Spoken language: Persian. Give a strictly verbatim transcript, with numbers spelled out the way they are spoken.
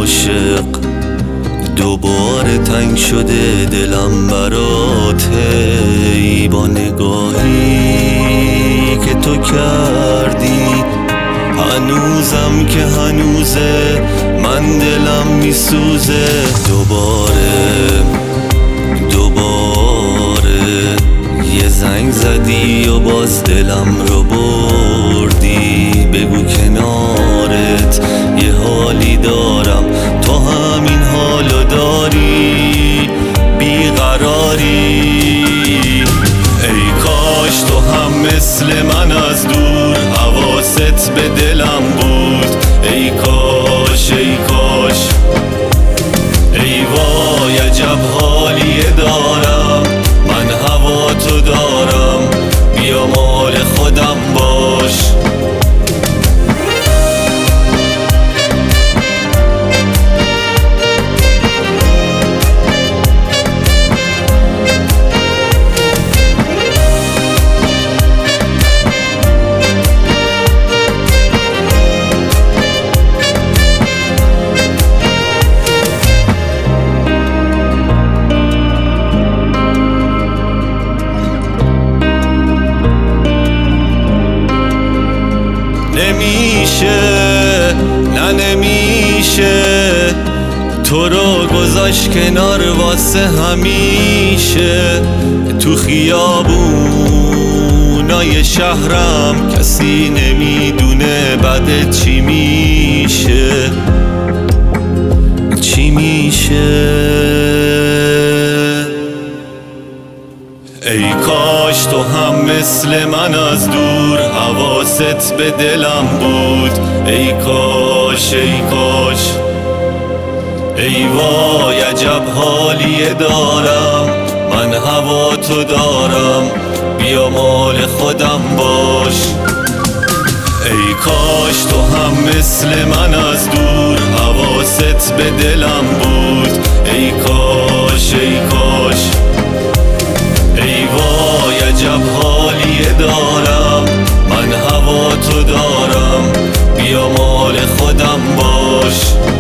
عاشق دوباره تنگ شده دلم برات، ای با نگاهی که تو کردی هنوزم که هنوزه من دلم میسوزه. دوباره دوباره یه زنگ زدی و باز دلم رو بردی. بگو کنارت یه حالی دارم، تو همین حالو داری، بیقراری. ای کاش تو هم مثل من از دور حواست به دلم بود. ای کاش ای کاش ای وای عجب حالیه دارم، من هوا تو دارم، بیا مال خودم باش. نمیشه نه نمیشه تو رو گذاشت کنار واسه همیشه. تو خیابونای شهرم کسی نمیدونه بعد چی میشه چی میشه. ای کاش تو هم مثل من از دور حواست به دلم بود. ای کاش ای کاش ای وای عجب حالیه دارم، من هوا تو دارم، بیا مال خودم باش. ای کاش تو هم مثل من از دور حواست به دلم بود. ای کاش ای کاش ای وای عجب حالیه دارم، من هوا تو دارم، بیا مال خودم باش.